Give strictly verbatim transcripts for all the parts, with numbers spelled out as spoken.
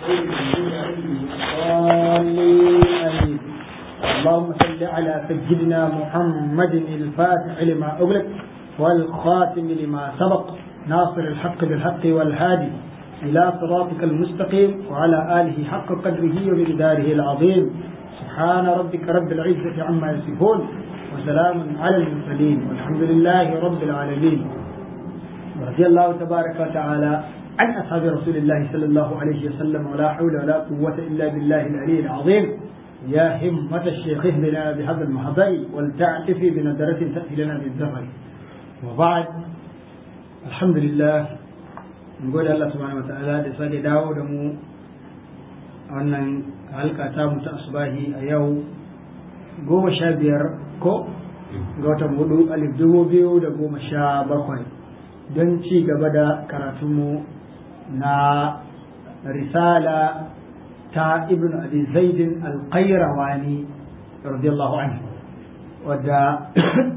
اللهم صل على سيدنا محمد الفاتح لما أغلق والخاتم لما سبق ناصر الحق بالحق والهادي إلى صراطك المستقيم وعلى آله حق قدره وبقداره العظيم. سبحان ربك رب العزة عما يصفون وسلام على المرسلين والحمد لله رب العالمين. رضي الله تبارك وتعالى عن أصحاب رسول الله صلى الله عليه وسلم ولا حول ولا قوة إلا بالله العلي العظيم. يا همة الشيخ اهدنا بهذا المحضر ولتعتفي بنظرة تأتي لنا بالزفر. وبعد الحمد لله نقول الله سبحانه وتعالى لسادة داود مو أن halka ta mutu asubahi a yau goma sha biyar ko ga watan hudu alif dubu biyu da goma sha bakwai don ci gaba da karatunmu na risala ta ibn abi zaidin al-qayrawani radiyallahu anhu wadda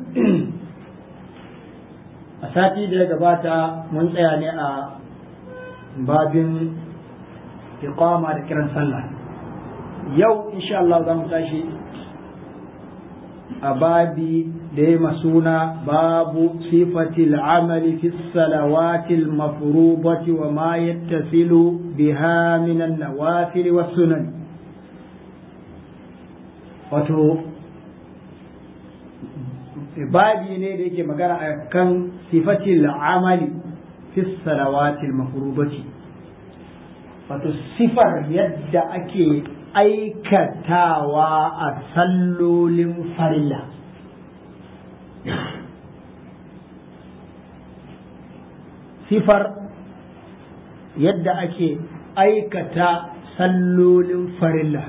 a sati da ya gabata mun tsaya ne a babin iqama da kiran sallah. Yau insha Allah za mu tashi a babi da ya masuna babu sifatil amali fi salawatil mafrudati wa ma yattasilu biha min an-nawafil was sunan. Wato babi ne da yake magana akan sifatil amali fi salawatil mafrudati, wato sifar yadda ake aikatawa a sallolin farilla. Sifar yadda ake aikata sallolin farilla.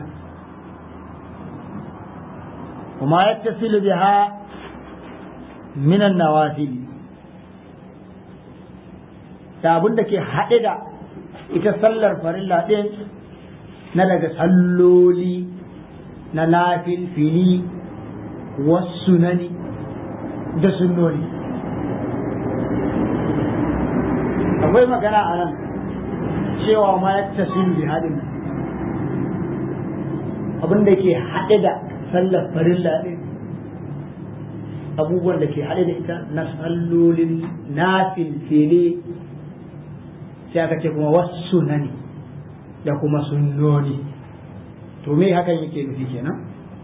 Kuma yattasilu biha minan nawafil, da abin da ke haɗe da ita sallar farilla ɗin na daga salloli na nafil fili wasu nani da sunnoni. Akwai magana a nan cewa ma ya tasiru bi haɗin abin da ke haɗe da sallar farilla ɗin, abubuwan da ke haɗe da ita na sallolin nafil fili sai aka ce kuma wasu nani da kuma sunnoni. To me hakan yake nufi kenan?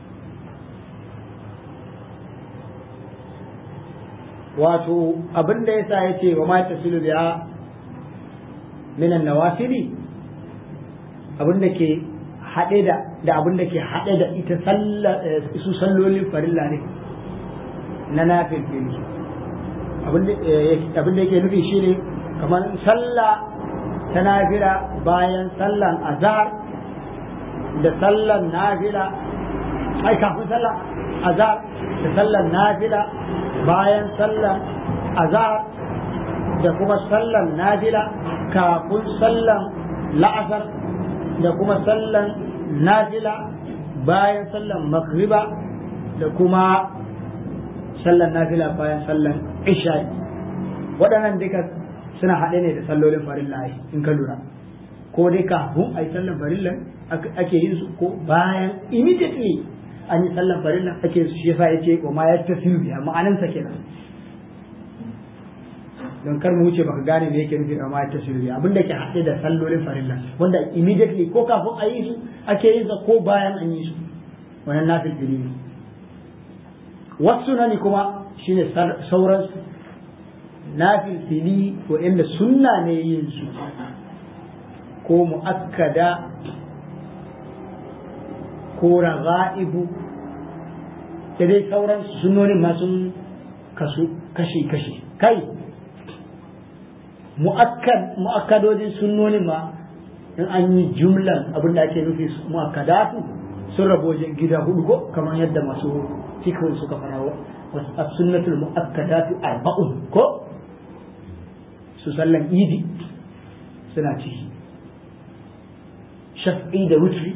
Wato abin da yasa yace wa ma tasilu biha min an-nawafili, abin da ke hade da da abin da ke hade da ita sallah su sallolin farilla ne na nafil fili. Abin da abin da yake nufi shine kamar sallah ta nafila bayan sallan azhar da sallan nafila ai kafin sallan azhar da sallan nafila bayan sallan azhar da kuma sallan nafila kafin sallan la'asar da kuma sallan nafila bayan sallan maghriba da kuma sallan nafila bayan sallan isha. Waɗannan duka suna haɗe ne da sallolin farilla in ka lura, ko dai kafin a yi sallan farilla ake yin su ko bayan immediately an yi sallan farilla ake su. Shi yasa yace wa ma yattasilu biha, ma'anansa kenan. don kar mu wuce baka gane me yake nufi da ma yattasilu biha, abin da ke haɗe da sallolin farilla wanda immediately ko kafin a yi su ake yin sa ko bayan an yi su, wannan nafil fili ne. Wasu nani kuma shine sauran nafil fili ko inda sunna ne yin su ko mu'akkada ko raga'ibu da dai sauran sunnonin ma sun kasu kashi kashi. Kai mu'akkad mu'akkadodin sunnonin ma in an yi jumlan abin da ake nufi mu'akkadatu sun rabo wajen gida hudu ko kamar yadda masu fiqh suka fara wasu as-sunnatul mu'akkadatu arba'un ko su sallan idi suna ciki, shaf'i da wutri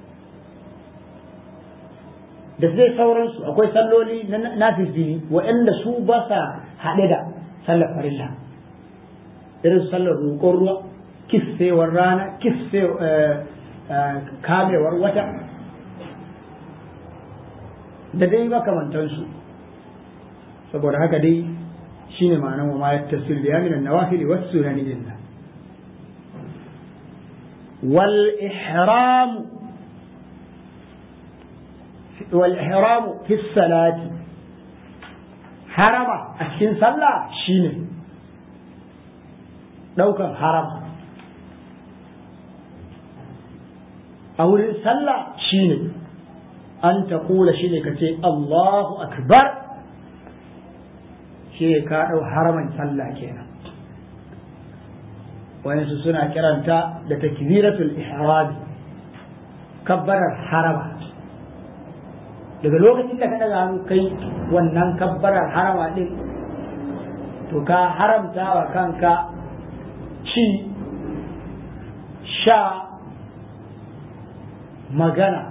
da zai sauransu. Akwai salloli na nafilfili waɗanda su ba sa haɗe da sallar farilla, irin sallar roƙon ruwa kissewar rana kamewar wata da dai makamantansu saboda haka dai shine ma'anar wa ma yattasil biya min an-nawafil was sunan lillah wal ihram wal ihram fi salati harama a cikin sallah shine daukan harama a wurin sallah shine an ta kula shine ka ce Allahu akbar shi ka dau haraman sallah kenan wani su suna kiranta da takbiratul ihram kabbarar harama daga lokacin da ka daga hannu kai wannan kabbarar harama din to ka haramta wa kanka ci sha magana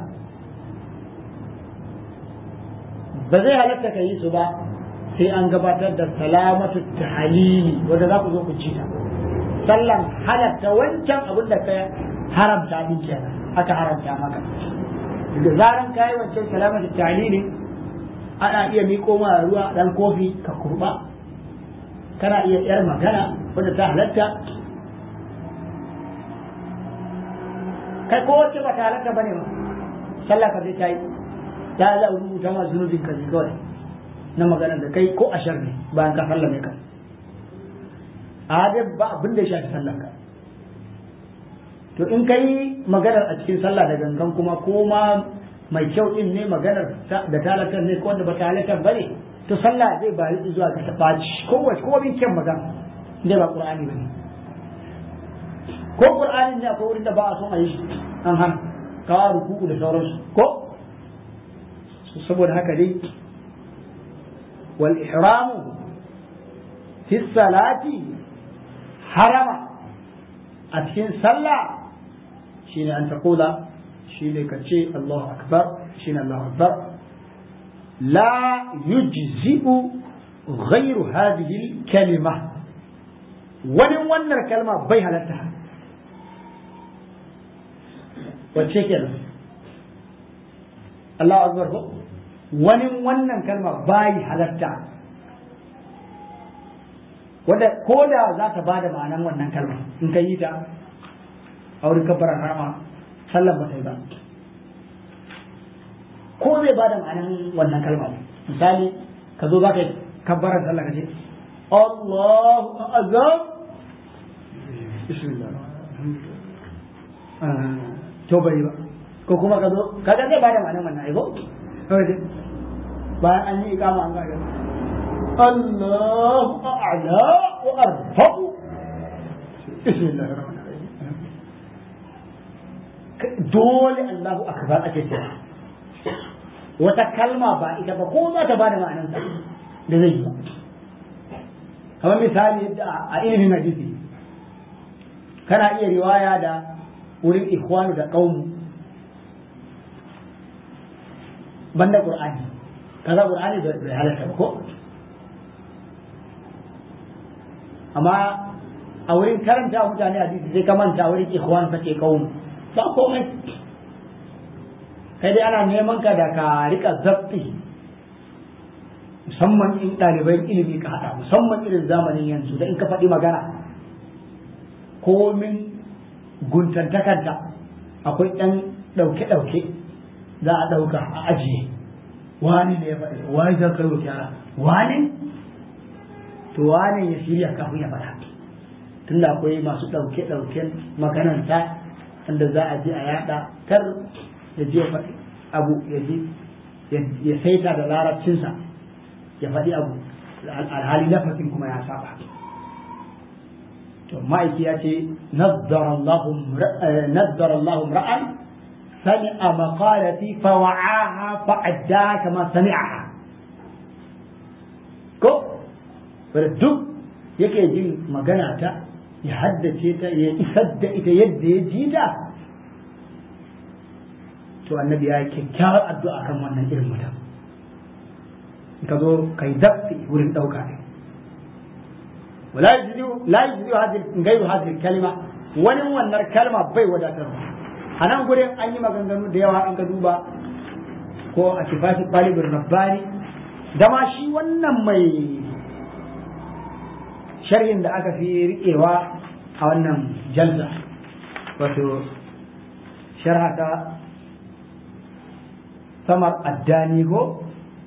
ba zai halatta ka yi su ba sai an gabatar da salamatu tahalili wanda za ku zo ku ci ta sallan halatta wancan abin da ka haramta din kenan aka haramta maka da zaran ka yi wancan salamatu tahalili ana iya miko ma ruwa dan kofi ka kurba kana iya yar magana wanda ta halatta kai ko wacce ba ta halatta bane ba sallah ka zai ta yi ta za a rubuta ma zunubin ka zai kawai na magana da kai ko ashar ne bayan ka sallame ka a dai ba abin da ya shafi sallan ka to in kai maganar a cikin sallah da gangan kuma ko ma mai kyau din ne maganar da talatar ne ko wanda ba talatar ba ne to sallah zai bari zuwa ka ta ɓaci ko wace ko bin kyan magana dai ba qur'ani ba ne ko qur'anin ne akwai wurin da ba a son a yi an hana kawo rukuku da sauransu ko saboda haka dai wal ihramu fi salati harama a cikin sallah shine an taqula shine ka ce Allahu akbar shine Allahu akbar la yujzi'u ghayru hadhihi al-kalima wani wannan kalma bai halatta wacce kenan Allahu akbar ko wani wannan kalma bai halatta wanda ko da za ta bada ma'anan wannan kalma in ka yi ta a wurin kabbarar rama sallan ba ta yi ba ko zai bada ma'anan wannan kalma misali ka zo za ka yi kabbarar sallah ka ce Allahu akbar bismillah to bai ba ko kuma ka zo kaga zai bada ma'anar wannan aiko bayan an yi ikama an gaga Allahu a'la wa arfa'u bismillahir rahmanir rahim dole Allahu akbar ake cewa wata kalma ba ita ba ko za ta bada ma'anar sa da zai yi ba kamar misali a ilimin hadisi kana iya riwaya da wurin ikhwanu da qaumu banda qur'ani kaza qur'ani bai halatta ba ko amma a wurin karanta mutane hadisi sai ka manta wurin ikhwan kake qaumu ba komai kai dai ana neman ka da ka rika zabti musamman in ɗaliban ilimi ka haɗa musamman irin zamanin yanzu da in ka faɗi magana komin guntantakanta akwai ɗan ɗauke-ɗauke za a ɗauka a ajiye wani ne ya faɗi wani zan kai wa kyara wani to wani ya shirya kafin ya faɗa tunda akwai masu ɗauke-ɗauken magananta wanda za a je a yaɗa kar ya je faɗi abu ya je ya saita da larabcinsa ya faɗi abu alhali lafafin kuma ya saba to ma'aiki ya ce nazzara Allahu ra'an sami'a maqalati fa wa'aha fa adda kama sami'aha ko wanda duk yake jin magana ta ya haddace ta ya isar da ita yadda ya ji ta to annabi ya yi kyakkyawar addu'a kan wannan irin mutum ka zo kai dabti wurin ɗauka ne wala yajzi la yajzi hadhihi ghayru hadhihi kalima wani wannan kalma bai wadatarwa. A nan gurin an yi maganganu da yawa in ka duba ko a kifati ɗalibin rabbani da ma shi wannan mai sharhin da aka fi riƙewa a wannan jalsa wato sharha ta samar addani ko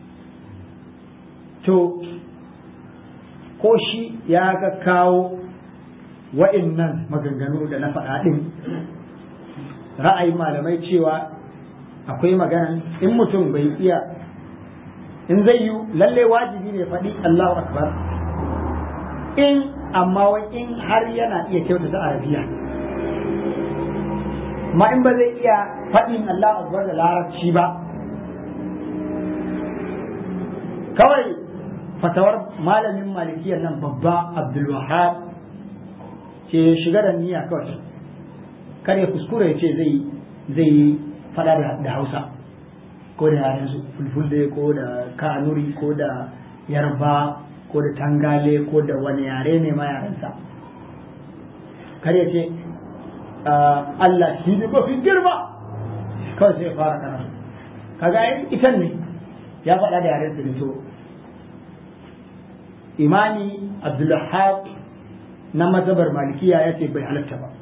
to ko shi ya ga kawo wa'innan maganganu da na faɗa ɗin ra'ayin malamai cewa akwai magana in mutum bai iya in zai yi lalle wajibi ne faɗi Allahu akbar in amma wai in har yana iya kyautata arabiya ma in ba zai iya faɗin Allahu akbar da larabci ba kawai fatawar malamin malikiyar nan babba Abdul Wahhab ce shiga da niyya kawai kar ya kuskure ya ce zai zai fada da Hausa ko da yaren su fulfulde ko da kanuri ko da yarba ko da tangale ko da wani yare ne ma yarensa kar ya ce Allah shi ne mafi girma kawai sai fara karatu kaga ita ne ya faɗa da yaren su ne to imani Abdulwahab na mazhabar malikiya ya ce bai halatta ba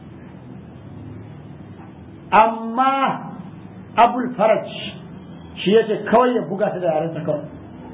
amma abul faraj shi ya ce kawai ya buga ta da yarensa kawai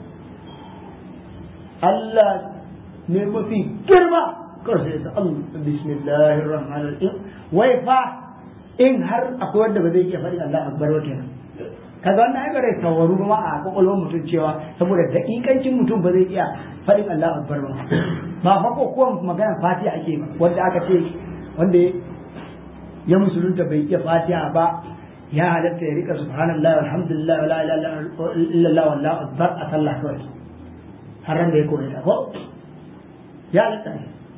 Allah ne mafi girma kawai sai ta Allah bismillahir rahmanir rahim wai fa in har akwai wanda ba zai iya faɗi Allah akbar wa kenan kaga wannan ai bare tawaru ba a kokolwar mutum cewa saboda dakikancin mutum ba zai iya faɗin Allah akbar ba ba fa ko kuwa magana fatiha ake ba wanda aka ce wanda ya musulunta bai iya fatiha ba ya halatta ya rika subhanallah walhamdulillah wala ilaha illallah wallahu akbar a sallah kawai har ran da ya koyi ta ko ya halatta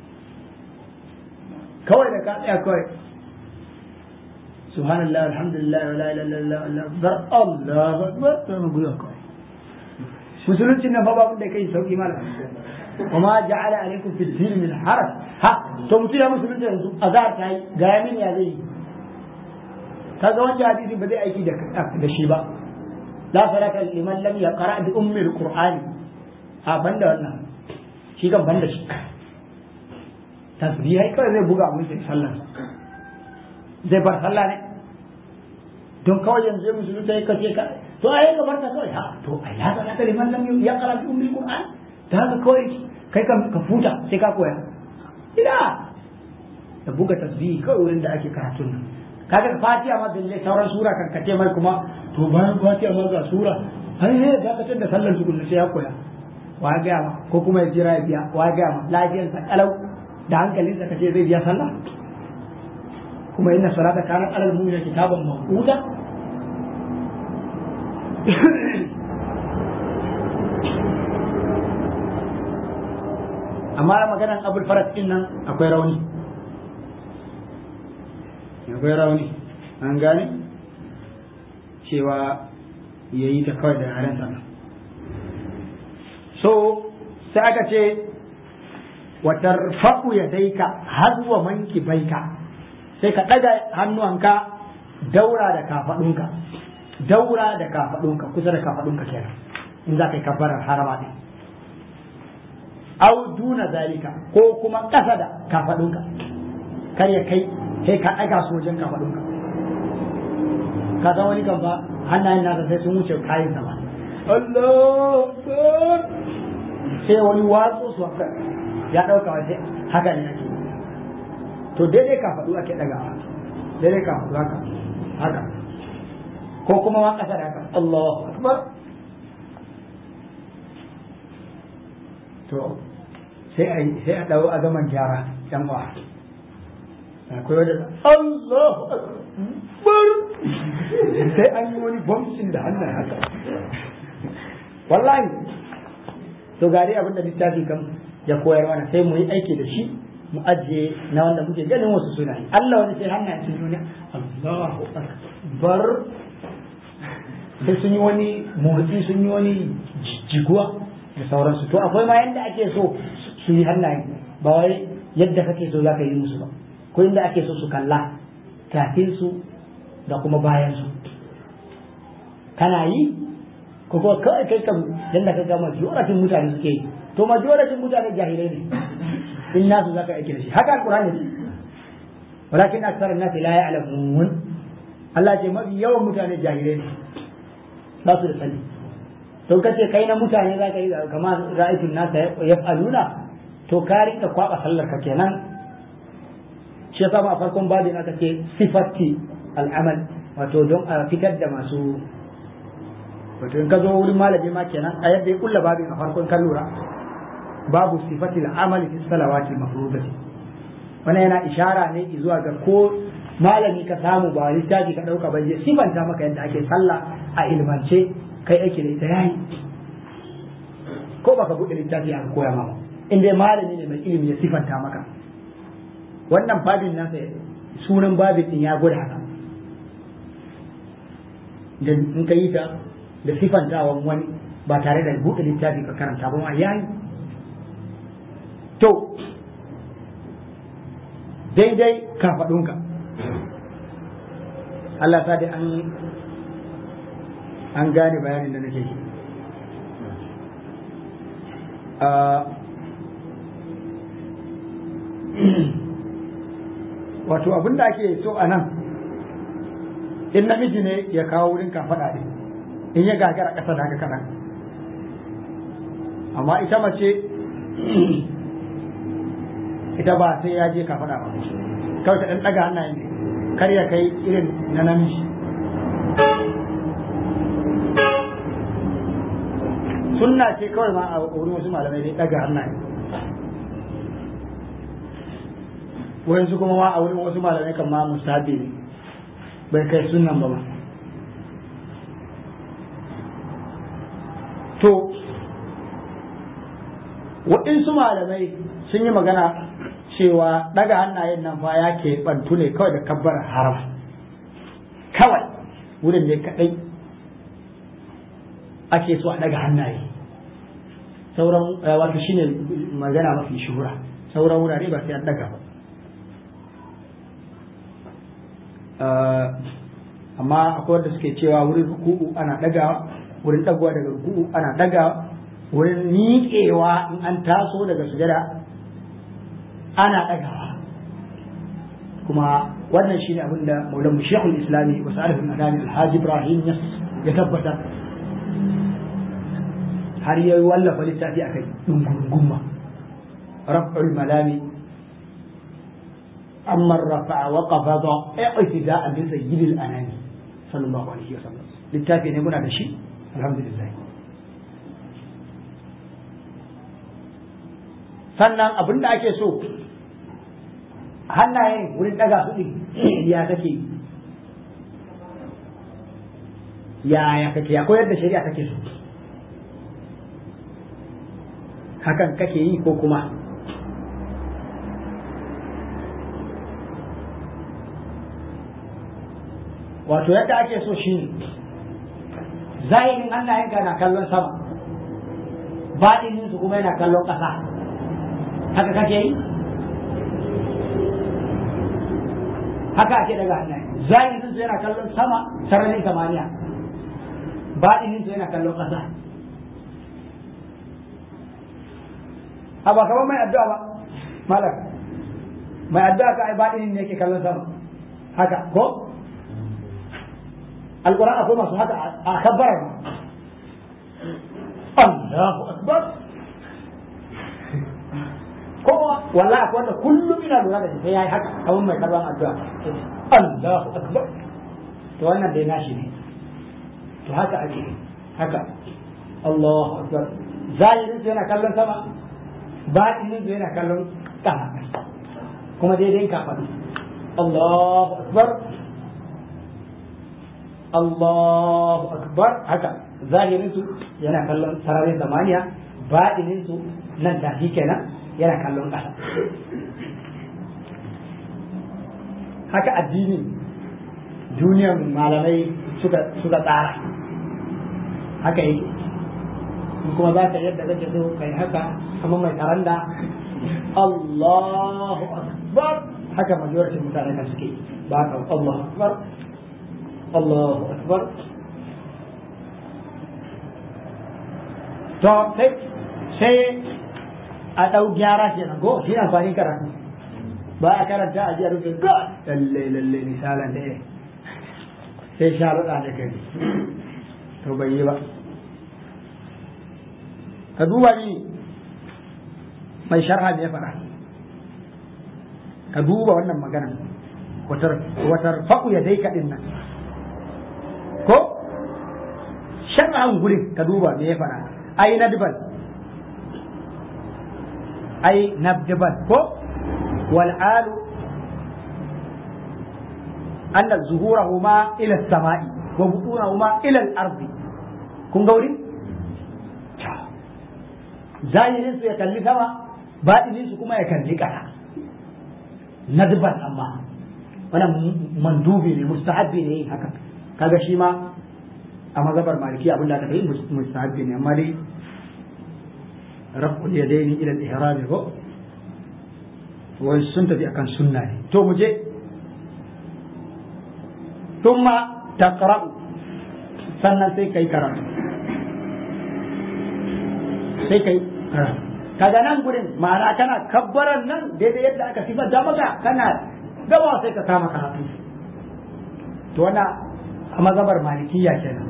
kawai da ka tsaya kawai subhanallah walhamdulillah wala ilaha illallah wallahu akbar Allahu akbar to mu guya kawai musulunci na fa babu da kai sauki malam وما جعل عليكم في الدين من حرج ها to mutum ya musulunta yanzu azhar ta yi ga yamin ya zai kaga wanda hadisi ba zai aiki da da shi ba la salata liman lam yaqra bi ummi alqur'ani a banda wannan shi kan banda shi tasbihai kawai zai buga mun sai sallah zai bar sallah ne don kawai yanzu ya musulunta ya kace ka to ai ka barka kawai ha to ai la salata liman lam yaqra bi ummi alqur'ani da haka kawai kai ka futa sai ka koya ina da buga tasbihi kawai wurin da ake karatun nan kaga fatiha ma balle sauran sura kan kace mai kuma to bayan fatiha ma ga sura ai he da ka tada sallar su kullu sai ya koya wa ga ma ko kuma ya jira ya biya wa ga ma lafiyar sa kalau da hankalin sa kace zai biya sallah kuma inna salata kanat alal mu'minina kitaban mawquta amma maganan abul faras din nan akwai rauni akwai rauni an gane cewa ya yi ta kawai da yaren sana so sai aka ce watar faku ya daika hazuwa manki baika sai ka ɗaga hannuwanka daura da kafaɗunka daura da kafaɗunka kusa da kafaɗunka kenan in za ka yi kabbarar harama ɗin au duna zalika ko kuma ƙasa da kafadunka kar ya kai kai ka ɗaga su wajen kafadunka ka san wani kan ba hannayen nasa sai sun wuce kayan sama Allah sai wani watsu su haka ya ɗauka wace haka ne ake to daidai kafadu ake ɗagawa daidai kafadu haka haka ko kuma wa ƙasa da haka Allahu akbar to sai a sai a dawo a zaman gyara yan uwa akwai wanda Allahu akbar sai an yi wani bamsin da hannun haka wallahi to gari abin da littafi kan ya koyar mana sai mu yi aiki da shi mu ajiye na wanda muke ganin wasu suna yi Allah wani sai hannun cikin duniya Allahu akbar sai sun yi wani motsi sun yi wani jiguwa da sauransu to akwai ma yadda ake so su yi hannaye ba wai yadda kake so za ka yi musu ba ko inda ake so su kalla kafin su da kuma bayan su kana yi ko kuma kawai kai kam yanda ka ga majoratin mutane suke yi to majoratin mutane jahilai ne in nasu zaka aiki da shi haka alqur'ani ne walakin aktsarun nasi la ya'lamun Allah ce mafi yawan mutane jahilai ne ba su da sani to kace kai na mutane zaka yi kamar ra'aytun nasa yaf'aluna to ka rinka kwaba sallar ka kenan shi yasa a farkon babin aka ce sifati al'amal wato don a fitar da masu wato in ka zo wurin malami ma kenan a yadda ya kulla babin a farkon kan lura babu sifati al'amali fi salawati mafrudati wannan yana ishara ne zuwa ga ko malami ka samu ba littafi ka dauka ba je sifanta maka yadda ake sallah a ilmance kai ake da ita yayi ko baka bude littafi aka koya maka in dai malami ne mai ilimi ya sifanta maka wannan babin nasa sunan babin din ya gwada haka da in ka yi ta da sifantawan wani ba tare da buɗe littafi ka karanta ba ma yayi to daidai kafaɗunka Allah ta dai an an gane bayanin da nake yi wato abin da ake so a nan in namiji ne ya kawo wurin kafaɗa ne in ya gagara ƙasa da haka kaɗan amma ita mace ita ba sai ya je kafaɗa ba kawai ta ɗan ɗaga hannayen ne kar ya kai irin na namiji sunna ce kawai ma a wurin wasu malamai dai ɗaga hannayen wayansu kuma ma a wurin wasu malamai kan ma musabi ne bai kai sunan ba ba to waɗansu malamai sun yi magana cewa daga hannayen nan fa ya ke bantu ne kawai da kabbar haram kawai wurin ne kaɗai ake so a daga hannaye sauran wato shine magana mafi shuhura sauran wurare ba sai an daga ba amma akwai wanda suke cewa wurin ruku'u ana dagawa wurin dagowa daga ruku'u ana dagawa wurin miƙewa in an taso daga sujada ana dagawa kuma wannan shine abin da Maulana Sheikhul Islami wa Salihul Adami Alhaji Ibrahim ya tabbata har ya wallafa littafi akai dungurungumma raf'ul malami أما الرفع وقفض اعتداء بسيد الأنام صلى الله عليه وسلم للتافي نقول هذا الشيء الحمد لله sannan abin da ake so hannayen wurin daga su ɗin ya kake ya ya kake ya koyar da shari'a kake so hakan kake yi ko kuma wato yadda ake so shi ne zahirin hannayenka na kallon sama baɗinin su kuma yana kallon ƙasa haka kake yi haka ake daga hannaye zahirin su yana kallon sama sararin samaniya baɗinin su yana kallon ƙasa a ba kamar mai addu'a ba malak mai addu'a ka ai baɗinin ne ke kallon sama haka ko القرآن أقول ما سبحانه أخبرنا الله أكبر هو والله أقول كل من الولاد هي حق أو ما يكلم الدعاء الله أكبر تو أنا ديناشي تو هكا أكيد هكا الله أكبر زاي نزينا كلم سما بعد نزينا كلم كهان كما دي دين كافر الله أكبر Allahu akbar haka zahirin su yana kallon sararin zamaniya baɗinin su nan tafi kenan yana kallon ƙasa haka addinin duniyar malamai suka suka tsara haka yake kuma za ka yadda kake so kai haka kamar mai karanda Allahu akbar haka majority mutane kan suke ba ka Allahu akbar Allahu akbar to sai sai a dau gyara kenan go shi amfani karatu ba a karanta a jiya rufe ga lalle lalle misalan da sai sharuɗa da kai to bai yi ba ka duba ni mai sharha ne ya faɗa ka duba wannan magana watar faku ya dai kaɗin nan ko sharhan gurin ka duba me ya faɗa ai nadbal ai nadbal ko wal alu anna zuhurahuma ila as-sama'i wa butunahuma ila al-ardi kun ga wurin zahirin su ya kalli sama baɗinin su kuma ya kalli ƙasa nadban amma wannan mandubi ne mustahabbi ne yin haka kaga shi ma a mazhabar maliki abin da aka yi mustahabbi ne amma dai raf'ul yadaini ila al-ihram ko wai sun tafi akan sunna ne to mu je thumma taqra'u sannan sai kai karatu sai kai kaga nan gurin ma'ana kana kabbaran nan daidai yadda aka sifanta maka kana gaba sai ka kama karatu to wannan a mazhabar malikiya kenan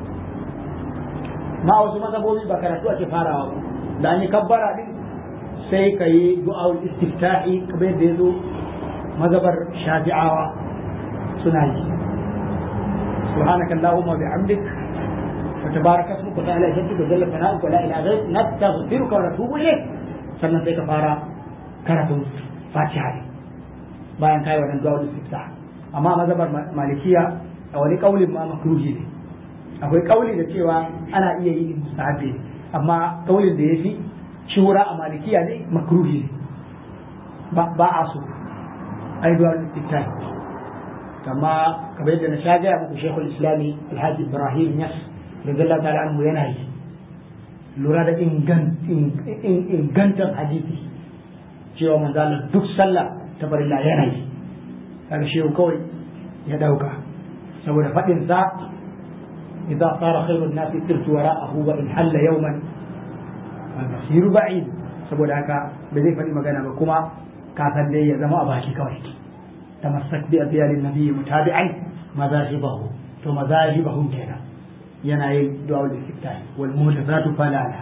ma wasu mazhabobi ba karatu ake farawa da an yi kabbara din sai ka yi du'aul istiftahi kamar yadda yazo mazhabar shafi'awa suna yi subhanakallahumma bihamdik وتبارك اسمك وتعالى جدك وجل ثناؤك ولا اله غيرك نستغفرك ونتوب اليك sannan sai ka fara karatun fatiha ne bayan kai wannan du'a istifta amma mazhabar malikiya a wani kaulin ma makruhi ne akwai kauli da cewa ana iya yi mustahabi amma kaulin da yafi shura a malikiya ne makruhi ne ba ba a so ai du'a istifta kama kamar yadda na shaga muku Sheikhul Islami Alhaji Ibrahim Yas radiyallahu ta'ala anhu yana yi lura da ingantar hadisi cewa manzo Allah duk sallah ta farilla yana yi kaga shehu kawai ya dauka saboda fadin sa idza sara khairun nas tirtu wara'ahu wa in halla yawman al-masir ba'id saboda haka ba zai faɗi magana ba kuma kafin dai ya zama a baki kawai tamassak bi adyalin nabiyyi mutabi'an mazahibahu to mazahibahum kenan yana yin du'a da istiftahi wal muhdathatu falala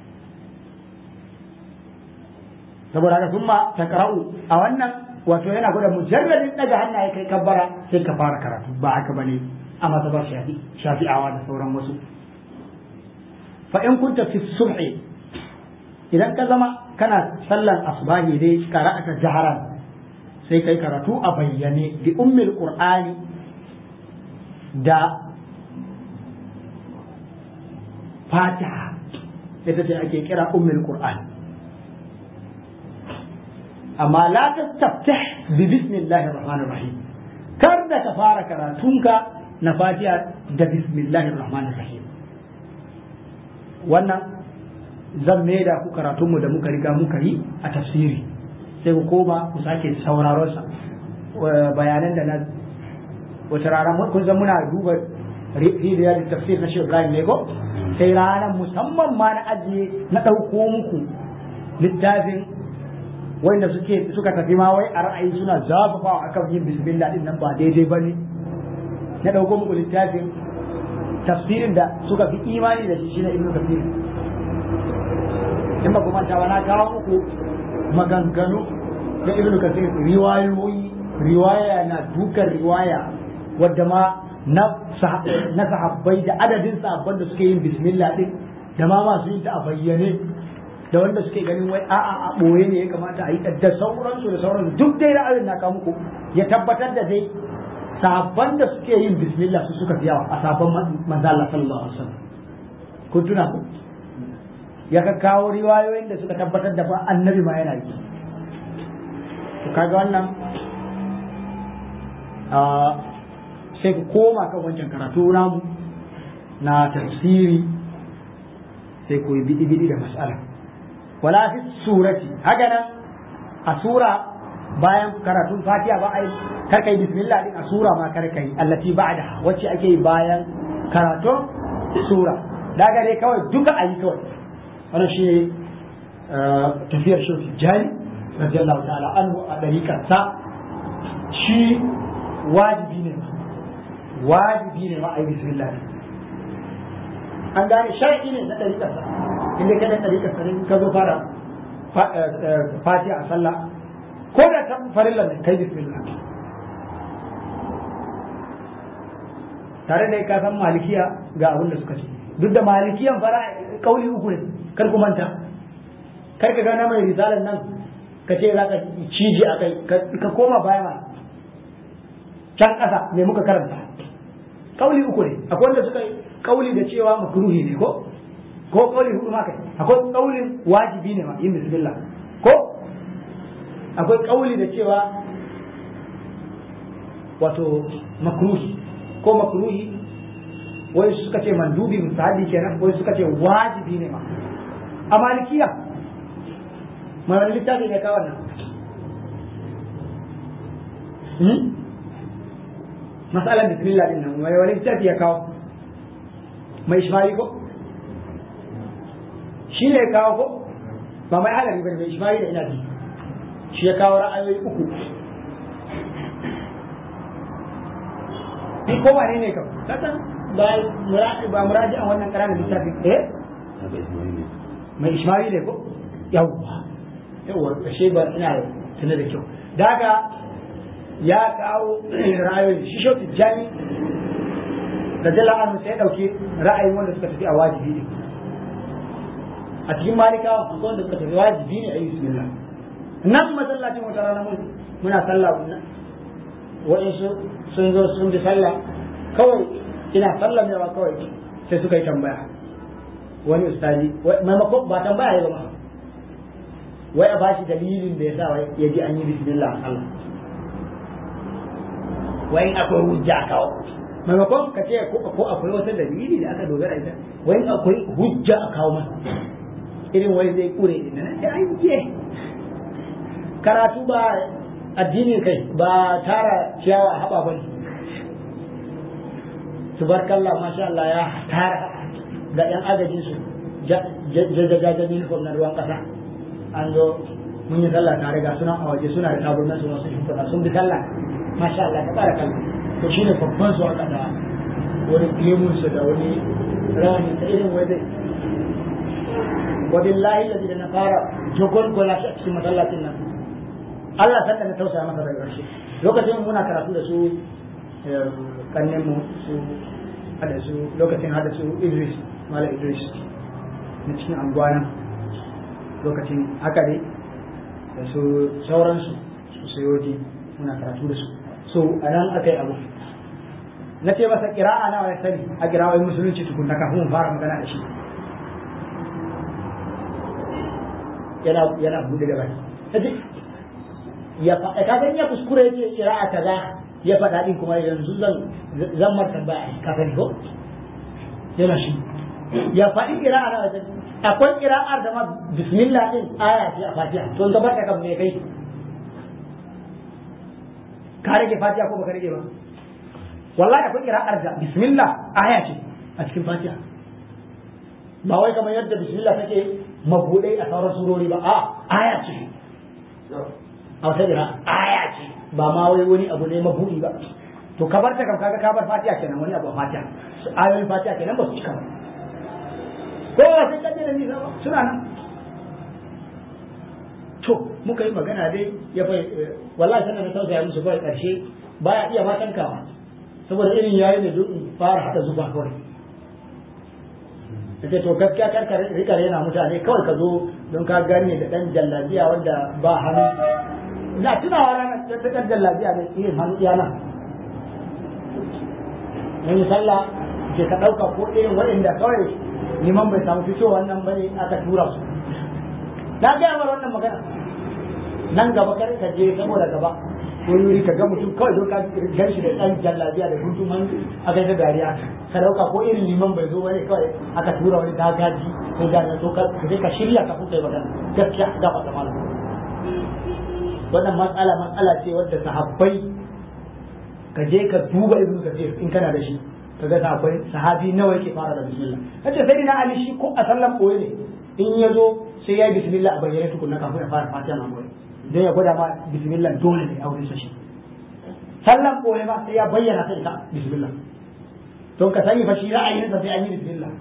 saboda haka kuma takra'u a wannan wato yana gwada mujarradin daga hannaye kai kabbara sai ka fara karatu ba haka bane a mazhabar shafi shafi'awa da sauran wasu fa in kunta fi subhi idan ka zama kana sallan asbahi dai qara'ata jaharan sai kai karatu a bayyane bi ummil qur'ani da fatiha ita ce ake kira ummul qur'an amma la tastaftih bi bismillahir rahmanir rahim kar da ka fara karatunka na fatiha da bismillahir rahmanir rahim wannan zan da ku karatunmu da muka riga muka yi a tafsiri sai ku koma ku sake sauraron sa bayanan da na wata rana kun san muna duba riyar tafsir na Sheikh Ibrahim ne ko sai ranar musamman ma na ajiye na ɗauko muku littafin wanda suke suka tafi ma wai a ra'ayi suna zafafa akan yin bismillah din nan ba daidai ba ne na ɗauko muku littafin tafsirin da suka fi imani da shi shine Ibn Kathir in ba ku manta ba na kawo muku maganganu da Ibn Kathir riwayoyi riwaya na dukan riwaya wadda ma na sahabbai da adadin sahabban da suke yin bismillah din da ma masu yin ta a bayyane da wanda suke ganin wai a'a a boye ne ya kamata a yi da sauransu da sauransu duk dai ra'ayin na kawo muku ya tabbatar da dai sahabban da suke yin bismillah su suka fi yawa a sahabban manzo Allah sallallahu alaihi wasallam kun tuna ku ya ka kawo riwayoyin da suka tabbatar da fa annabi ma yana yi to kaga wannan sai ku koma kan wancan karatu namu na tafsiri sai ku yi bidi-bidi da mas'ala wala fi surati haka nan a sura bayan karatun fatiha ba ai kar kai bismillah din a sura ma kar kai allati ba'da wacce ake yi bayan karatun sura daga dai kawai duka ayi kawai wannan shi tafiyar shi jani radiyallahu ta'ala anhu a dariƙar sa shi wajibi ne wajibi ne ma ayi bismillah an gane shar'i ne na dariƙar sa inda kada dariƙar sa ka zo fara fatiha a sallah ko da ta farilla ne kai bismillah tare da ka san malikiya ga abin da suka ce duk da malikiyan fara kauli uku ne kar ku manta kar ka gana mai risalan nan ka ce za ka cije a kai ka koma baya ma can ƙasa me muka karanta kauli uku ne akwai wanda suka kauli da cewa makruhi ne ko ko kauli hudu ma kai akwai kaulin wajibi ne ma yin bismillah ko akwai kauli da cewa wato makruhi ko makruhi wai suka ce mandubi musahabi kenan wai suka ce wajibi ne ma a malikiya mai wani littafi ne ka wannan hmm? masalan bismillah din nan mai wani littafi ya kawo mai ishmaeli ko shi ne ya kawo ko ba mai halari ba mai ishmaeli da ina ji shi ya kawo ra'ayoyi uku ni ko wane ne kam kasan ba muradi ba muradi an wannan ƙananan littafin eh mai ishmaeli ne ko yawwa yawwa kashe ba ina tuna da kyau daga ya kawo ra'ayoyi shi shautu jami da jala'anu sai dauke ra'ayin wanda suka tafi a wajibi ne a cikin malikawa akwai wanda suka tafi wajibi ne a yi bismillah nan masallacin wata rana mun muna sallah wannan wa'insu sun zo sun bi sallah kawai ina sallah ne ba kawai sai suka yi tambaya wani ustazi maimakon ba tambaya ya ba wai a bashi dalilin da ya sa ya ji an yi bismillah Allah wai akwai hujja kawo maimakon ka ce ko akwai wata dalili da aka dogara ita wai akwai hujja a kawo masa irin wai zai kure ina na an ce karatu ba addini kai ba tara ciyawa a haɓa ba ne tubarkallah masha Allah ya tara ga yan agajin su jajajajen uniform na ruwan ƙasa an zo mun yi sallah tare ga suna a waje suna da taburnan su masu shimfiɗa sun bi sallah masha Allah ta ƙara kalma to shi ne babban su haka da wani gemun su da wani rawani ta irin wai dai wabillahi da da na fara jogon gola shi a cikin masallacin nan Allah sanda na tausaya masa daga ƙarshe lokacin muna karatu da su kannen mu su hada su lokacin hada su Idris Malam Idris na cikin anguwanan lokacin haka dai da su sauransu su sayoji muna karatu da su so a nan aka yi abu na ce masa kira'a nawa ya sani a kira'o'in musulunci tukunna kafin mu fara magana da shi yana yana bude da baki kaji ya fa ka san ya kuskure yace kira'a kaza ya faɗa din kuma yanzu zan zan martan ba ka sani ko yana shi ya faɗi kira'a nawa ya sani akwai kira'ar da ma bismillah din aya ce a fatiha to ga barka kan me kai ka rage fatiha ko baka rage ba wallahi akwai kira'ar da bismillah aya ce a cikin fatiha ba wai kamar yadda bismillah take mabudai a sauran surori ba a aya ce a wata kira aya ce ba ma wai wani abu ne mabudi ba to ka bar ta kam kaga ka bar fatiha kenan wani abu a fatiha ayoyin fatiha kenan ba su cika ba ko sai ka da nisa ba suna nan to muka yi magana dai ya bai wallahi sanar da tausaya musu kawai karshe baya iya ma tankawa saboda irin yayi da duk fara hada zuba kawai take to gaskiya kar ka rika yana mutane kawai ka zo don ka gane da dan jallabiya wanda ba hannu ina tunawa ranar ta ta jallabiya da irin hannu yana mun sallah ke ka dauka ko irin waɗanda kawai liman bai samu fito wannan bane aka tura su na ga mar wannan magana nan gaba kar ka je saboda gaba ko yuri ka ga mutum kawai don ka gan shi da dan jallabiya da guntu man a ga dariya ka dauka ko irin liman bai zo bane kawai aka tura wani dagaji ko da to ka sai ka shirya ka kuka magana gaskiya ga fata malam wannan matsala matsala ce wadda sahabbai ka je ka duba ibnu kathir in kana da shi kaga sahabbai sahabi nawa yake fara da bismillah kace sai na ali shi ko a sallan koyi ne in ya zo sai ya yi bismillah a bayyane tukunna kafin ya fara fatiha ma koyi dan ya gwada ma bismillah dole ne a wurin sa shi sallan koyi ma sai ya bayyana sai ka bismillah to ka sani fa shi ra'ayin sa sai an yi bismillah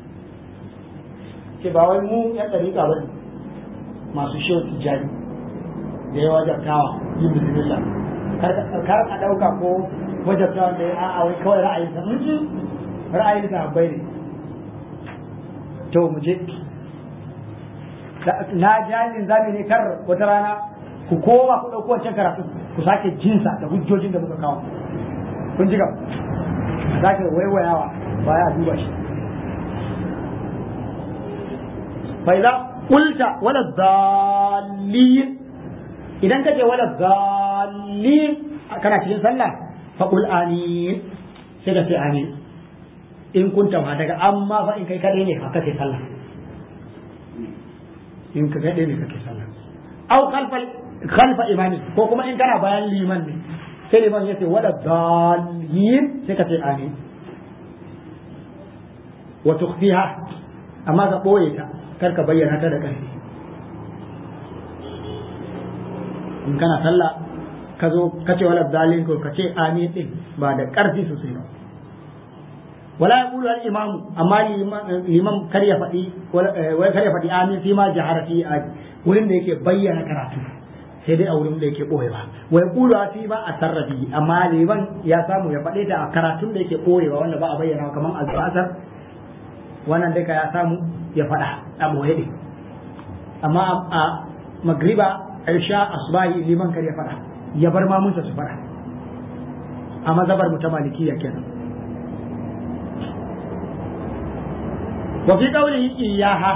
ke ba wai mu ya tsarika ba masu shehu tijani da ya wajabtawa yin bismillah kar ka dauka ko wajabtawa da ya a wai kawai ra'ayin sa ra'ayin sa bai ne to mu je na jami'in zami ne kar wata rana ku koma ku ɗauko wancan karatu ku sake jinsa da hujjojin da muka kawo kun ji gaba a sake waiwayawa baya duba shi fa idza qulta wala dhallin idan kace wala dhallin kana cikin sallah fa qul amin sai ka ce amin in kunta ma daga amma fa in kai kadai ne haka sai sallah in ka gaɗe ne kake sallah au khalfa khalfa imani ko kuma in kana bayan liman ne sai liman ya ce wala dallin sai ka ce amin wa tukhfiha amma ka boye ta kar ka bayyana ta da ƙarfi in kana sallah ka zo ka ce wala dallin ko ka ce amin din ba da ƙarfi sosai ba wala yaqulu al imam amma liman kar ya faɗi wai kar ya faɗi amin fi ma jaharati a wurin da yake bayyana karatu sai dai a wurin da yake boyewa wa yaqulu fi ma asarrafi amma liman ya samu ya faɗe ta a karatun da yake boyewa wanda ba a bayyana kaman al-asar wannan duka ya samu ya faɗa a boye din amma a magriba aisha asbahi liman kar ya faɗa ya bar mamunsa su faɗa a mazhabar mu ta malikiya kenan وفي قوله إياها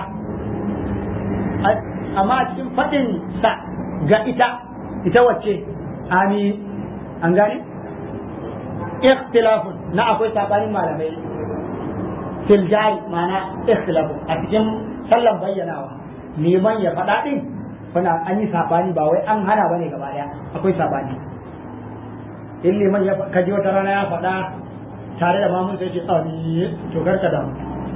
أما cikin faɗin sa ga ita ita wacce ami an gane ikhtilafun na akwai sabanin malamai fil jari ma'ana ikhtilafun a cikin sallan bayyanawa neman ya faɗa din kuna an yi sabani ba wai an hana bane gaba daya akwai sabani in liman ya kaji wata rana ya faɗa tare da mamun sai ce amin to karka da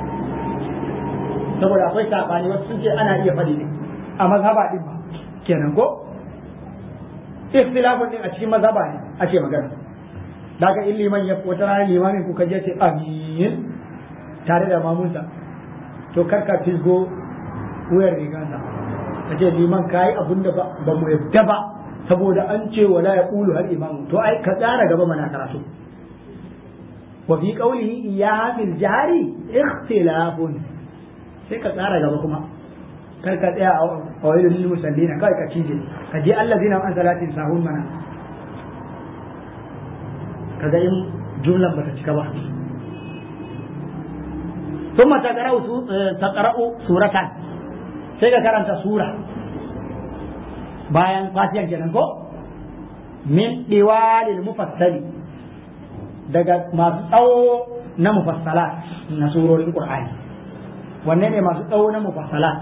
saboda akwai sabani wasu sun ce ana iya faɗi ne a mazhaba din ba kenan ko ikhtilafun din a cikin mazhaba ne ake magana daga in liman ya wata rana limamin ku kaje ce amin tare da mamunsa to karka fisgo wuyar rigansa ka ce liman kayi abun da ba mu yadda ba saboda an ce wala ya ƙulu har imamu to ai ka tsara gaba mana karatu wa fi qawlihi iyyaha fil jari ikhtilafun sai ka tsara gaba kuma kar ka tsaya a wailul lil musallina kai ka cije ka je allazina an salatin sahun mana kaga in jumlan bata cika ba ثم تقرأ تقرأ سورة sai ka karanta sura bayan fatiha kenan ko min diwalil mufassali daga masu tsawo na mufassalat na surorin qur'ani wanne ne masu tsawo na mufassalat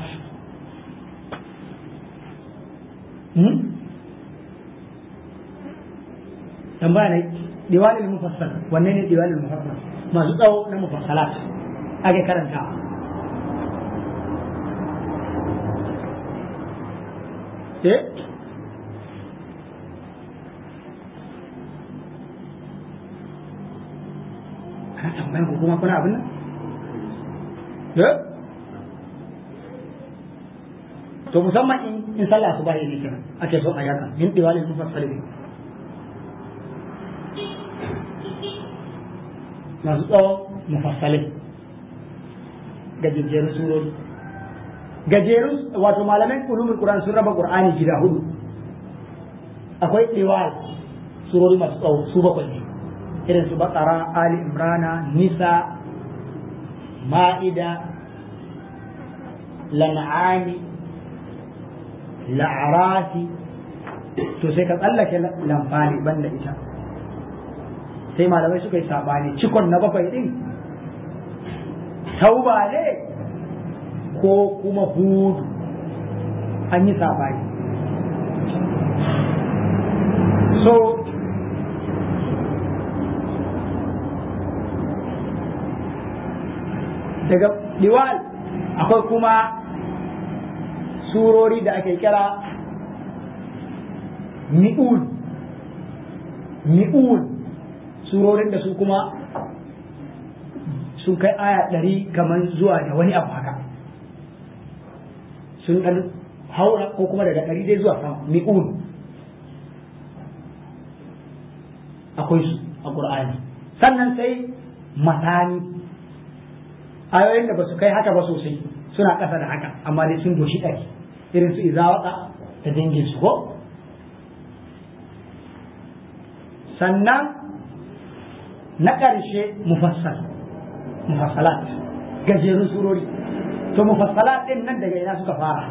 hmm tambaya ne diwalil mufassal wanne ne diwalil mufassal masu tsawo na mufassalat ake karanta eh ana tambayan ku kuma kuna abin nan eh to musamman in in sallah su bayi ne kenan ake so a yaka min diwalil mufassal ne masu tsawon mufassalai gajejjerun surori gajerun wato malaman ulumul qur'an sun raba qur'ani gida hudu akwai diwal surori masu tsawo su bakwai ne irin su baqara ali imrana nisa ma'ida lan'ami la'arafi to sai ka tsallake lamfani banda ita sai malamai suka yi sabani cikon na bakwai din tauba ne ko kuma hudu an yi sabani so daga diwal akwai kuma surori da ake kira mi'ul mi'ul surorin da su kuma sun kai aya ɗari kamar zuwa da wani abu haka sun ɗan haura ko kuma daga ɗari dai zuwa sama mi'ul akwai su a ƙur'ani sannan sai matani ayoyin da ba su kai haka ba sosai suna ƙasa da haka amma dai sun doshi ɗari irin su izawaka da dangin su ko sannan na ƙarshe mufassal mufassalat gajerun surori to mufassalat ɗin nan daga ina suka fara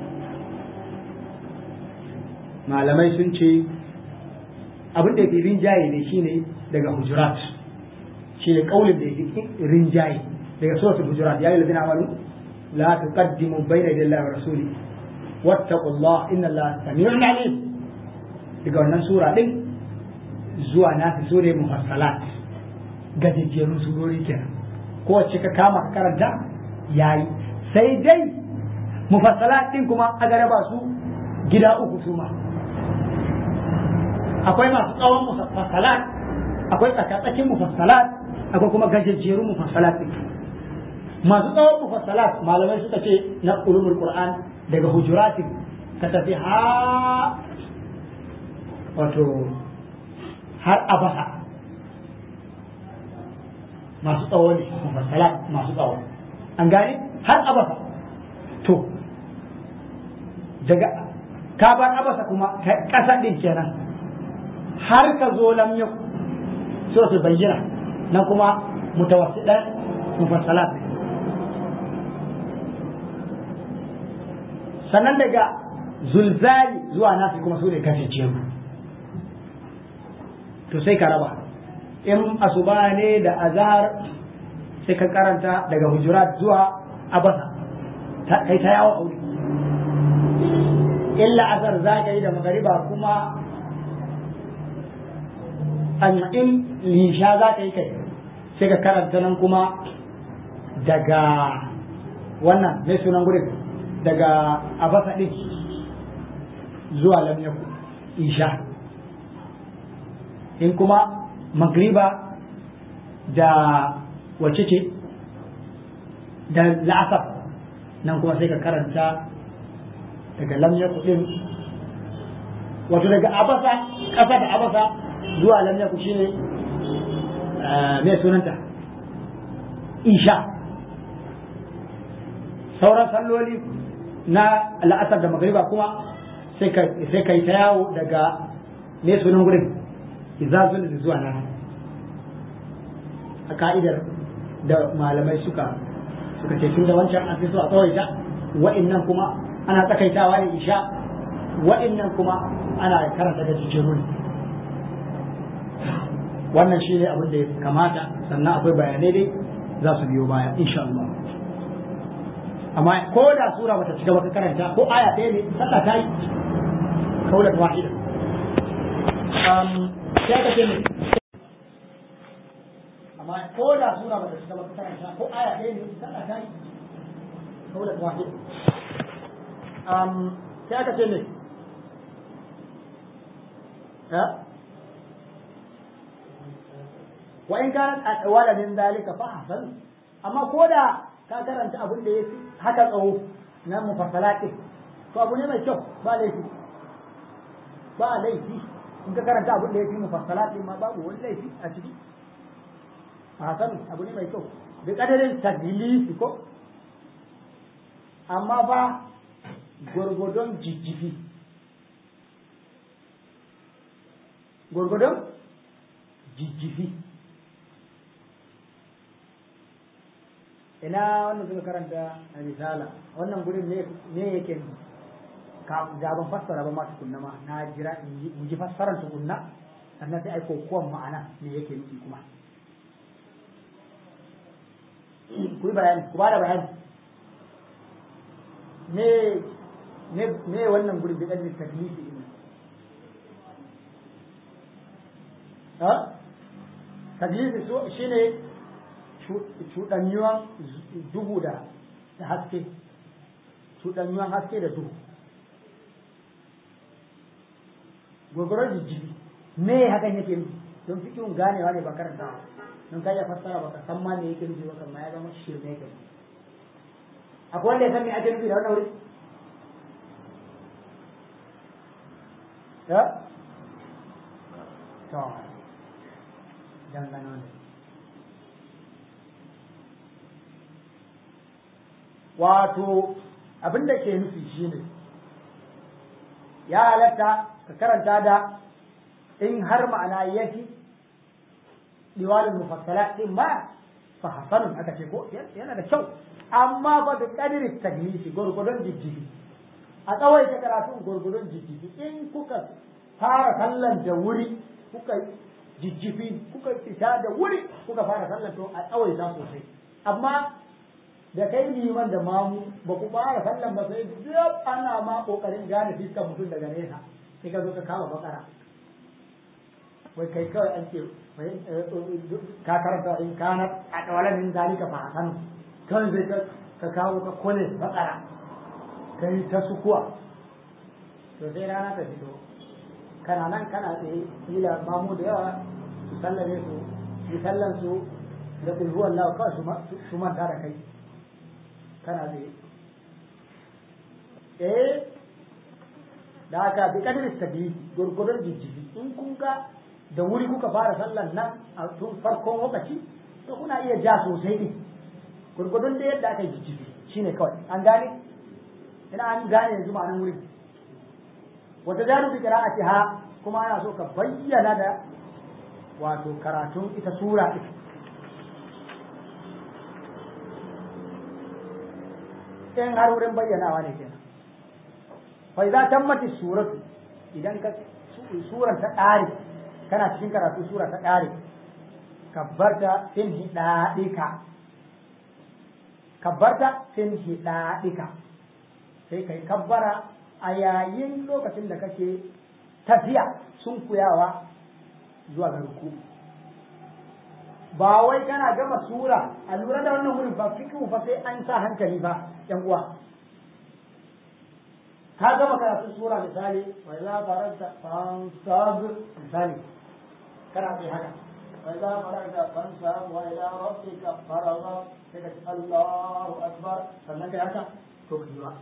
malamai sun ce abin da ya fi rinjaye ne shine daga hujurat shine kaulin da ya fi rinjaye daga suratul hujurat ya yi ladina amanu la tuqaddimu bayna yaday Allahi wa rasuli wattaqullaha inna Allaha samii'un 'alim daga wannan sura din zuwa nafi sura mufassalat gajejjerun surori kenan kowace ka kama ka karanta yayi sai dai mufassalat din kuma a raba su gida uku su ma akwai masu tsawon mufassalat akwai tsakatsakin mufassalat akwai kuma gajejjerun mufassalat din masu tsawon mufassalat malamai suka ce na ulumul qur'an daga hujuratin ka tafi ha wato har abasa masu tsawo ne mufassalat masu tsawo an gane har abasa to daga kabar abasa kuma kasa din kenan har ka zo lam yau suratul bayyina na kuma mutawassidan mufassalat sannan daga zulzali zuwa nasi kuma su ne kasance mu to sai ka raba in asuba ne da azhar sai ka karanta daga hujurat zuwa abasa kai ta yawo aure illa azhar za ka yi da magariba kuma an in lisha za ka yi kai sai ka karanta nan kuma daga wannan mai sunan gurin daga abasa ɗin zuwa lam yaku isha in kuma magriba da wace ce da la'asar nan kuma sai ka karanta daga lam yaku ɗin wato daga abasa ƙasa da abasa zuwa lam yaku shine mai sunanta isha sauran salloli na la'asar da magriba kuma sai ka yi ta yawo daga ne sunan gurin izazul da zuwa nan a ka'idar da malamai suka suka ce tun da wancan an fi so a tsawaita wa'innan kuma ana tsakaitawa ne isha wa'innan kuma ana karanta da jijiru ne wannan shi ne abin da ya kamata sannan akwai bayanai dai za su biyo baya insha Allah amma ko da sura bata cika baka karanta ko aya ɗaya ne sallah ta yi kaulat wahida um sai ka ce ne amma ko da sura bata cika baka karanta ko aya ɗaya ne sallah ta yi kaulat wahida um sai ka ce ne ha wa in kanat atwala min dhalika fa ahsan amma ko da ka karanta abin da ya fi haka tsawo na mufassalat to abu ne mai kyau ba laifi ba laifi in ka karanta abin da ya fi mufassalat ma babu wani laifi a ciki a hasan abu ne mai kyau da kadarin tadlisi ko amma ba gurgudun jijjifi gurgudun jijjifi ina wannan suka karanta a risala wannan gurin ne ne yake ka da ban fassara ba ma tukunna ma na jira in ji fassarar tukunna sannan sai aiko kowan ma'ana me yake nufi kuma ku yi bayani ku bada bayani me me me wannan gurin da dan taklifi din ha taglisi shine cuɗanyuwan duhu da haske cuɗanyuwan haske da duhu gurgurar jijjibi me hakan yake nufi don fikin ganewa ne ba karanta don kai ya fassara ba ka san ma me yake nufi ba kan ma ya zama shirme yake akwai wanda ya san me ake nufi da wannan wuri ya to dangane ne wato abin da ke nufi shine ya halatta ka karanta da in har ma'ana ya fi diwalin mufassala din ma fa hasanun aka ce ko yana da kyau amma ba da kadirin taglifi gurgudun jijjifi a tsawaita karatun gurgudun jijjifi in kuka fara sallan da wuri kuka jijjifi kuka fita da wuri kuka fara sallan to a tsawaita sosai amma da kai liman da mamu ba ku fara sallan ba sai duk ana ma kokarin gane fiskar mutum daga nesa sai ka zo ka kama bakara wai kai kawai an ce ka karanta in kana a tawalan min zalika fa hasan kan zai ka kawo ka kone bakara kai ta sukuwa to sai rana ta fito kana nan kana tsaye kila mamu da yawa su sallame su su sallan su da kulhu Allah kawai su manta da kai kana tsaye eh da aka bi kadar tabi gurgurdan jijjibi in kun ga da wuri kuka fara sallan nan a tun farkon lokaci to kuna iya ja sosai ne gurgurdan da yadda aka yi jijjibi shine kawai an gane ina an gane yanzu ma'anar wuri wata jaru bi qira'ati ha kuma ana so ka bayyana da wato karatun ita sura ita in har wurin bayyanawa ne kenan fa idza tammat suratu idan ka suran ta ƙare kana cikin karatu sura ta ƙare kabbarta fin hidadika kabbarta fin hidadika sai kai kabbara a yayin lokacin da kake tafiya sun kuyawa zuwa ga ruku ba wai kana gama sura a lura da wannan wurin ba fikihu fa sai an sa hankali ba yan uwa ka gama karatu sura misali wa idza faranta fansab misali kana sai haka wa idza faranta fansab wa ila rabbika faragha sai ka Allahu akbar sannan kai haka to kiwa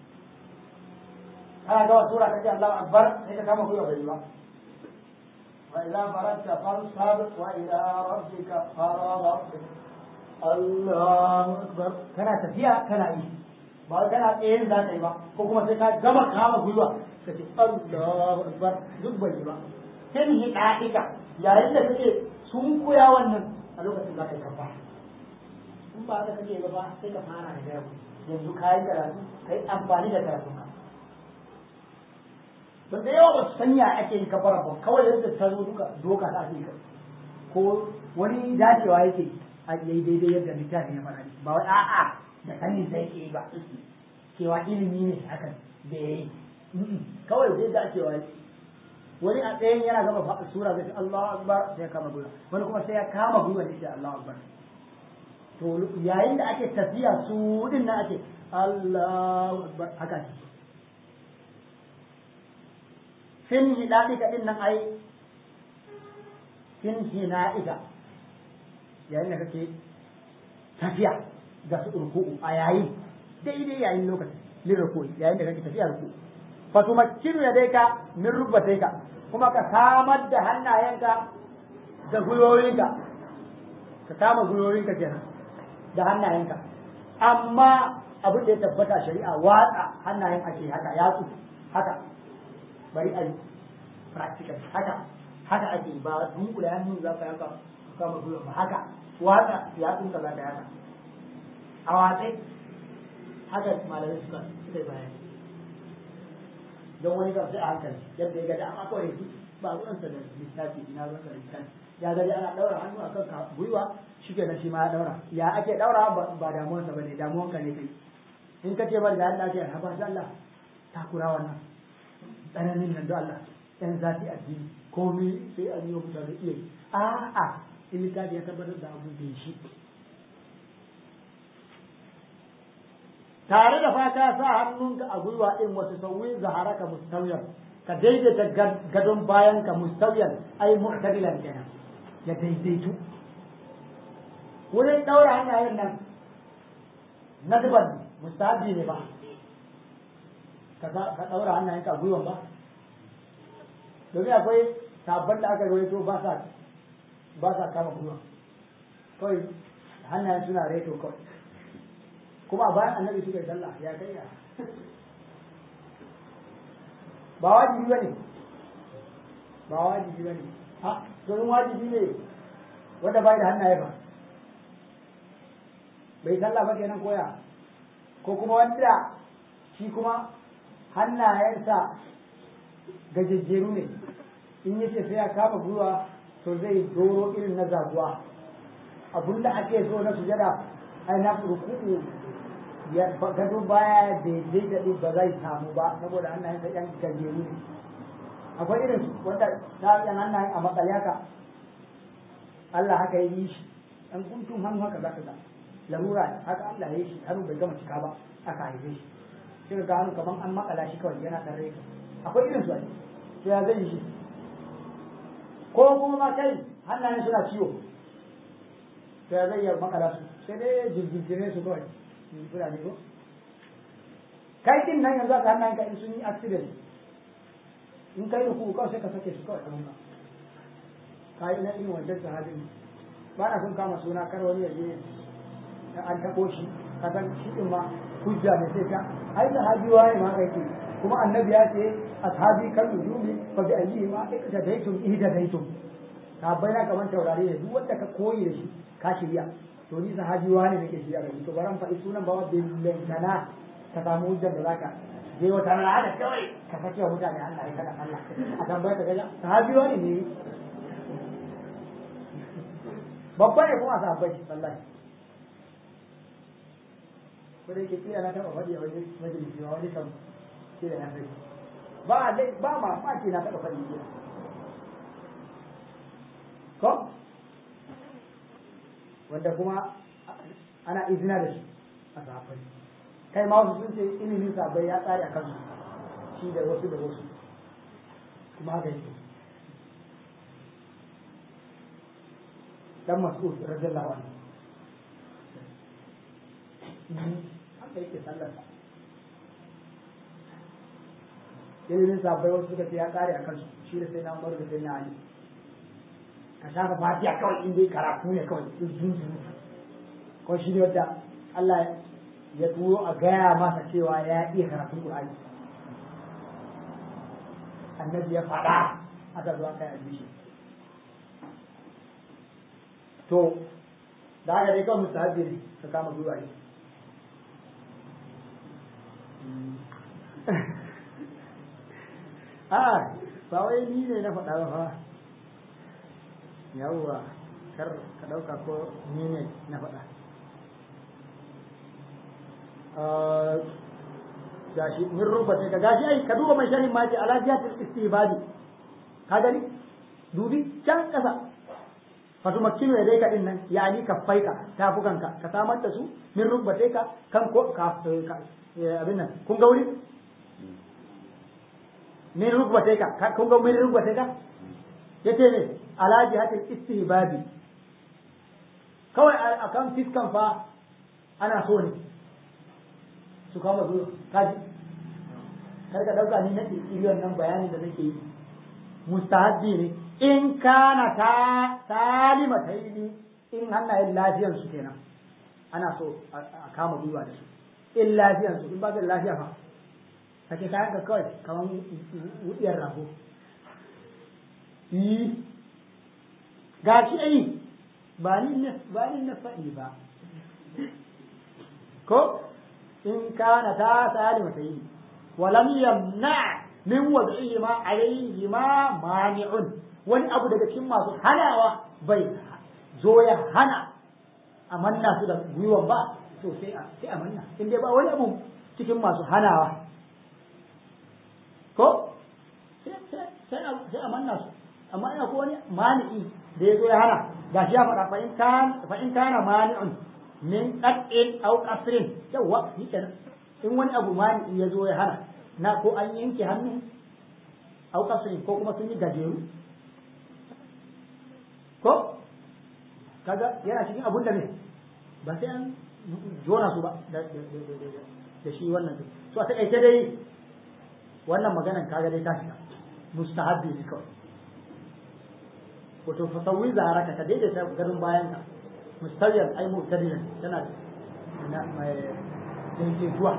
kana gama sura kace Allahu akbar sai ka kama kuwa bai ba وإذا فرغت فانصب وإلى ربك فارغب الله أكبر كان تفيا كان إيه ba kana tsayin za ka yi ba ko kuma sai ka gama kama gwiwa ka ce Allahu Akbar duk bai yi ba sai ni da'ika yayin da kake sun koya wannan a lokacin za ka yi kafa in ba ka kake ba sai ka fara da yau yanzu ka yi karatu kai amfani da karatu ka don da yawa ba su sanya ake yi kafara ba kawai yadda ta zo duka doka ta ake yi ko wani dacewa yake a yi daidai yadda littafin ya fara ba wai a'a da sanin sai ke ba cewa ilimi ne hakan da ya yi kawai zai da cewa wani a tsayin yana gama sura zai ce Allahu Akbar sai ya kama gwiwa wani kuma sai ya kama gwiwa ne sai Allahu Akbar to yayin da ake tafiya su din nan ake Allahu Akbar haka ce fin hidadika din nan ai fin hina'ika yayin da kake tafiya ga su ruku'u a yayin daidai yayin lokacin lin ruku'i yayin da kake tafiya ruku'u fa tumakkinu yadayka min rubbatayka kuma ka samar da hannayenka da gwiwoyinka ka kama gwiwoyinka kenan da hannayenka amma abin da ya tabbata shari'a watsa hannayen ake haka yatsu haka bari a yi practical haka haka ake ba dunkula hannun za ka yanka kama gwiwa ba haka watsa yatsun ka za ka yaka a watsai haka malamai suka suka yi bayani don wani kan sai a hankali yadda ya gada amma kawai su ba ruwansa da littafi ina ruwansa da littafi ya gari ana daura hannu a kan gwiwa shi ke shi ma ya daura ya ake daura ba damuwansa ba ne damuwanka ne kai in ka ce bari da Allah ce haba da Allah takura wannan tsananin nan da Allah yan zafi addini komai sai an yi wa mutane iya yi a'a in littafi ya tabbatar da abu da shi tare da fata sa hannunka a gwiwa in wasu sauyi zaharaka mustawiyar ka daidaita gadon bayan ka mustawiyar ai mu'tadilan kenan ya daidaitu wurin daura hannayen nan na zuban mustahabi ne ba ka daura hannayen ka a gwiwan ba domin akwai sabon da aka rawaito ba sa ba sa kama gwiwa kawai hannayen suna reto kawai kuma a bayan annabi suka yi sallah ya kai ya ba wajibi bane ba wajibi bane ha domin wajibi ne wanda bai da hannaye ba bai sallah ba kenan koya ko kuma wanda shi kuma hannayensa gajejjeru ne in yace sai ya kama gwiwa to zai doro irin na zaguwa abinda ake so na sujada ai na ruku'u ya gado baya daidai da ba zai samu ba saboda hannayen sa yan gajeru ne akwai irin su wanda ta yan hannayen a makaliyaka Allah haka yi shi dan kuntun hannu haka zaka ga larura haka Allah ya yi shi hannu bai gama cika ba aka haife shi sai ga hannu kaman an makala shi kawai yana tare akwai irin su ai to ya zai yi shi ko kuma kai hannayen suna ciwo to ya zai yi makala su sai dai jirgin su kawai fulani ko kai din nan yanzu aka hannayen ka in sun yi accident in kai ruku kawai sai ka sake su kawai kamar ka yi na irin wancan sahabin ba na sun kama suna kar wani ya je an taɓo shi ka san shi din ma hujja ne sai ta ai sahabi wani ma kai kuma annabi ya ce ashabi kan nujumi fa bi ayyi ma iktadaitum ihtadaitum ka bayyana kamar taurari ne duk wanda ka koyi da shi ka shirya to ni sahabi wani nake shi a gari to baran faɗi sunan ba wa billantana ka samu hujjar da zaka je wata rana haka kawai ka sake wa mutane Allah ya kada Allah a tambaya ka gaja sahabi wani ne babba ne kuma sahabbai wallahi ko da yake kila na taɓa faɗi a wani majalisi a wani kam kila na faɗi ba dai ba ma ma ce na taɓa faɗi ko wanda kuma ana izina da shi a sahabbai kai ma wasu sun ce ilimin sahabbai ya tsare a kansu shi da wasu da wasu kuma haka yake dan mas'ud radiyallahu anhu haka yake sallar ilimin sahabbai wasu suka ce ya tsare a kansu shi da sai na Umar da sai na Ali ka shafa fatiha kawai in dai karatu ne kawai zunzun ko shi ne wadda Allah ya turo a gaya masa cewa ya iya karatun Qur'ani annabi ya faɗa aka zuwa kai addishi to da haka dai kawai mustahabi ne ka kama gwiwa ne a ba wai ni ne na faɗa ba fa yawwa kar ka ɗauka ko ni ne na faɗa gashi min rubuta ka gashi ai ka duba mai shanin ma ce ala jihatil istibadi ka gani dubi can kasa fatu makkinu ya dai ka din nan yani ka faika tafukanka ka samar da su min rubuta ka kan ko ka abin nan kun ga wuri min rubuta ka kun ga min rubuta ka yace ne ala jihatil istihbabi kawai akan fiskan fa ana so ne su kama zuwa kaji kar ka dauka ni nake iriyon nan bayanin da nake yi mustahabbi ne in kana ta salima taini in hannayen lafiyar su kenan ana so a kama gwiwa da su in lafiyar su in ba da lafiya fa kake kayan ka kawai kamar wudiyar rago yi gashi ai ba ni na ba ni na faɗi ba ko in kana ta salima taini ولم يمنع من وضعهما عليهما مانع wani abu daga cikin masu hanawa bai zo ya hana a manna su da gwiwan ba to sai a sai a manna in dai ba wani abu cikin masu hanawa ko sai a manna su a amma ina ko wani mani'i da ya zo ya hana ga shi ya faɗa fa in kan fa in kana mani'un min qat'in aw qasrin yawa shi kenan in wani abu mani'i ya zo ya hana na ko an yanke hannu aw qasrin ko kuma sun yi gajeru ko kaga yana cikin abun da ne ba sai an jona su ba da shi wannan so a taƙaice dai wannan maganan kaga dai ta shiga mustahabbi ne kawai wato fasawwi zaharaka ka daidaita garin bayan ka mustawiyan ai mu'tadilan tana na mai daidaituwa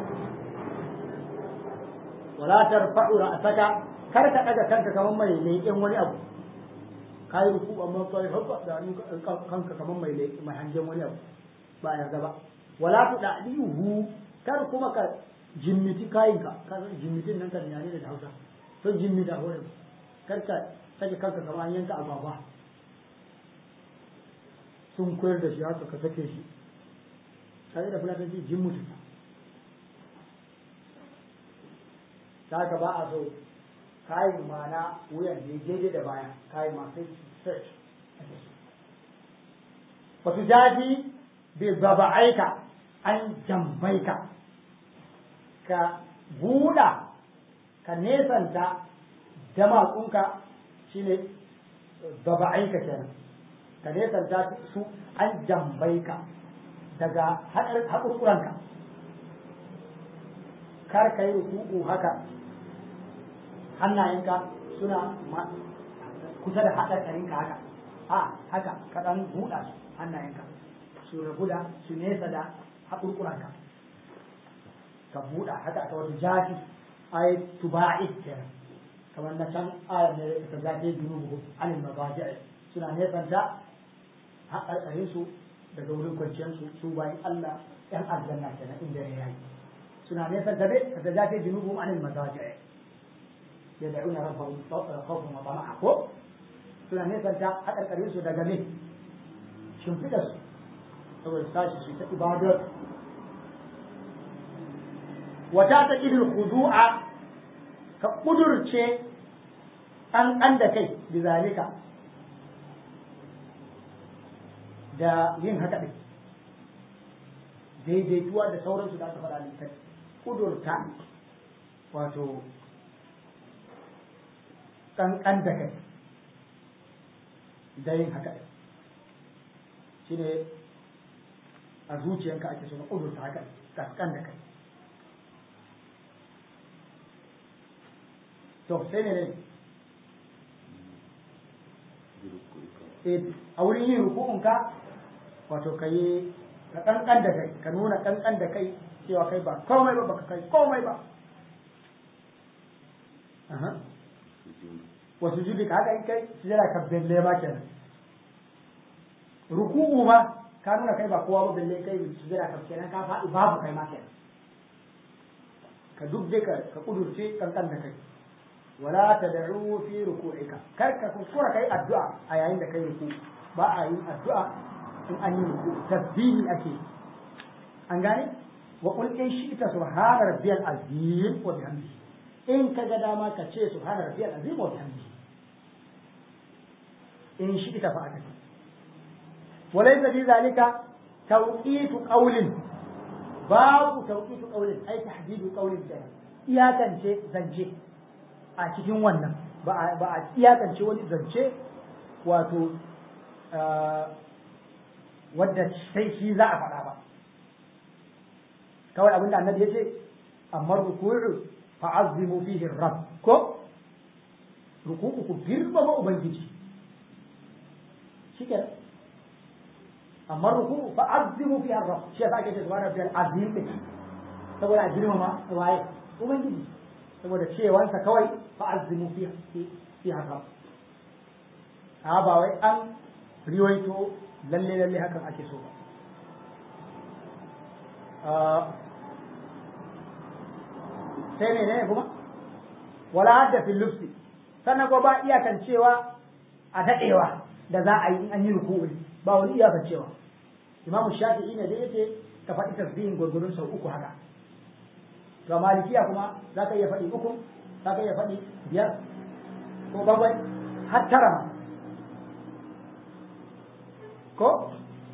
wala tarfa'u ra'saka kar ka daga kanka kamar mai leƙen wani abu kai ruku amma kai haka da kanka kamar mai leƙen mai hangen wani abu ba yarda ba wala tudadihu kar kuma ka jimmiti kayinka ka jimmitin nan kan yare da Hausa to jimmita hore kar ka sake kanka kamar an yanka agwagwa sun koyar da shi haka ka sake shi sai da fulatanci jimmutu ta ka ba a so kayan mana wuyan da ya daidai da baya kayan masu search wasu jaji bai baba'aika an jambaika ka buɗa ka nesanta damatsunka shine baba'aika kenan ka nesanta su an jambaika daga haƙurƙuranka kar ka yi ruku'u haka hannayenka suna kusa da haɗaƙarinka haka a haka ka ɗan buɗa su hannayenka su rabu da su nesa da haƙurƙuranka ka buɗa haka ta wata jafi ai tuba'id kenan kamar na can ayar ne ta zafi junubu alil mabaji'i suna nesanta haƙarƙarin su daga wurin kwanciyar su su bayan Allah ɗan aljanna kenan inda ya yi suna nesanta be ta zafi junubu alil mabaji'i yad'una rabbahum khawfan wa tama'a ko suna nesanta haƙarƙarin su daga ne shimfiɗar su saboda tashi su ta ibadar wata ta idul khudu'a ka kudurce an an da kai bizalika da yin haka din daidaituwa da sauransu da aka faɗa littafi kudurta wato ƙanƙan da kai da yin haka din shine a zuciyanka ake so na kudurta haka ƙanƙan da kai to sai ne ne a wurin yin ruku'unka wato ka yi ka kankan da kai ka nuna kankan da kai cewa kai ba komai ba baka kai komai ba wasu judi ka haka in kai sujada ka belle ma kenan ruku'u ma ka nuna kai ba kowa ba belle kai sujada ka kenan ka faɗi babu kai ma kenan ka duk dai ka kudurce kankan da kai wala tad'u fi ruku'ika kar ka kuskura kai addu'a a yayin da kai ruku ba a yi addu'a in an yi ruku tasbihi ake an gane wa qul in shi'ta subhana rabbiyal azim wa bihamdihi in kaga dama ka ce subhana rabbiyal azim wa bihamdihi in shi'ta fa aka wa laysa fi zalika tawqitu qawlin babu tawqitu qawlin ai tahdidu qawlin da iyakance zance a cikin wannan ba a iyakance wani zance wato wadda sai shi za a faɗa ba kawai abinda annabi ya ce amma ruku'u fa'azzimu fihi rabb ko ruku'u ku girmama ubangiji shike amma ruku'u fa'azzimu fihi rabb shi yasa ake ce subhana rabbiyal azim saboda a girmama waye ubangiji saboda cewansa kawai fa'azzimu fi fi haka a ba wai an riwaito lalle lalle hakan ake so ba sai ne ne kuma wala hadda fil lufsi sannan ko ba iyakan cewa a dadewa da za a yi in an yi ruku'u ba wani iyakan cewa imamu shafi'i ne da yake ka faɗi tasbihin gurgurun sau uku haka ga malikiya kuma za ka iya faɗi uku za ka iya faɗi biyar ko bakwai har tara ko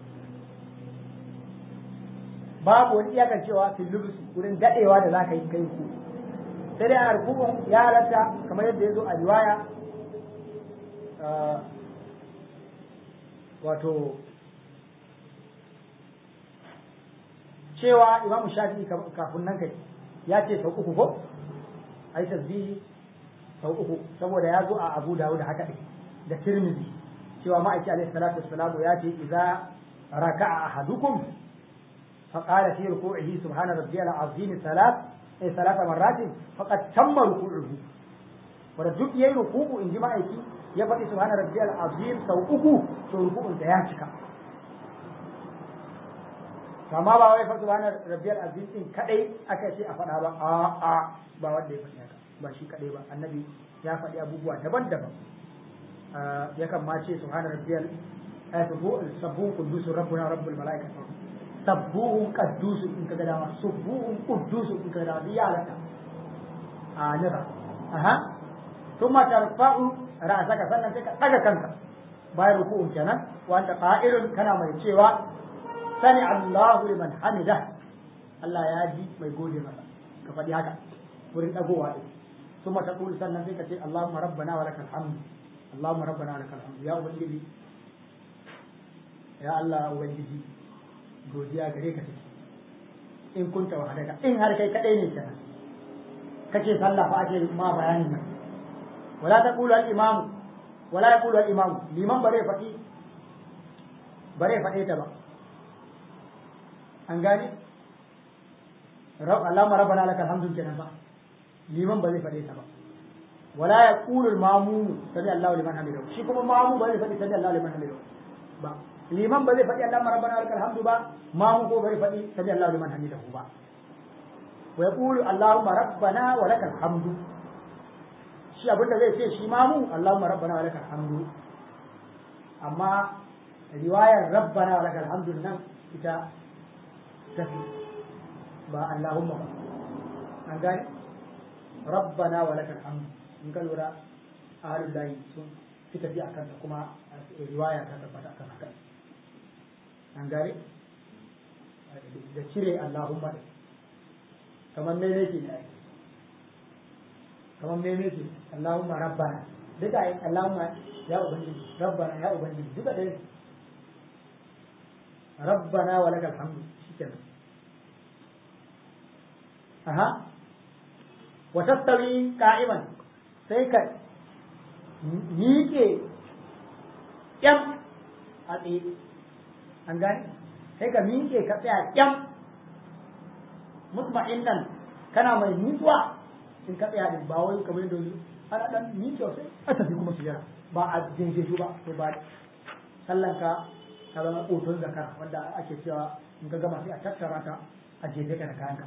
babu wani iyakar cewa fil lubus wurin dadewa da zaka yi kai ruku sai dai a rukun ya halatta kamar yadda ya zo a riwaya wato cewa imamu shafi'i kafin nan kai ya ce sau uku ko ai tasbihi sau uku saboda ya zo a Abu Dawud haka ɗin da Tirmidhi cewa ma'aiki alaihi salatu wassalamu ya ce idza raka'a ahadukum fa qala fi ruku'ihi subhana rabbiyal azim salat ay salata marratin faqad tamma ruku'uhu wanda duk yayi ruku'u in ji ma'aiki ya faɗi subhana rabbiyal azim sau uku to ruku'un da ya cika amma ba wai fa subhana rabbiyal azim din kadai aka ce a faɗa ba a a ba wanda ya faɗi haka ba shi kadai ba annabi ya faɗi abubuwa daban-daban yakan ma ce subhana rabbiyal sabbuhu quddus rabbuna rabbul malaikati sabbuhu quddus in kaga dama subbuhu quddus in kaga dama ya alaka a nira aha thumma tarfa'u ra'saka sannan sai ka daga kanka bayan ruku'un kenan wa anta qa'ilun kana mai cewa sami Allahu liman hamida Allah ya ji mai gode masa ka faɗi haka wurin dagowa din ثم تقول سنة فيك اللهم ربنا ولك الحمد اللهم ربنا ولك الحمد يا ubangiji ya Allah ubangiji godiya gare ka take in kunta wahdaka in har kai kadai ne kenan kace sallah fa ake ma bayanin nan wala taqulu al imam wala yaqulu al imam liman bare fadi bare fade ta ba an gane Allahumma rabbana lakal hamdu kenan ba liman ba zai faɗe ta ba wala ya qulu al-mamu sami Allahu liman hamidahu shi kuma mamu ba zai faɗi sami Allahu liman hamidahu ba liman ba zai faɗi Allahumma rabbana lakal hamdu ba mamu ko bai faɗi sami Allahu liman hamidahu ba wa yaqulu Allahumma rabbana wa lakal hamdu shi abinda zai ce shi mamu Allahumma rabbana wa lakal hamdu amma riwayar rabbana wa lakal hamdu nan ita tafi ba Allahumma ba an gane rabbana wa lakal hamd in ka lura ahlul lahi sun fi tafi akan ta kuma riwaya ta tabbata akan haka an gare da cire Allahumma kamar me ne ke kamar me ne ke Allahumma rabbana duka ai Allahumma ya ubangiji rabbana ya ubangiji duka dai rabbana wa lakal hamd shikenan aha watastawi qa'iman sai ka miƙe ƙyam a tsaye an gane sai ka miƙe ka tsaya ƙyam mutma'innan kana mai nutsuwa in ka tsaya din ba wai kamar yadda ana dan miƙe sai a tafi kuma sujjara ba a jinjeju ba to ba sallan ka ka zama ƙoton zakara wanda ake cewa in ka gama sai a tattara ta a jeje ka da kayanka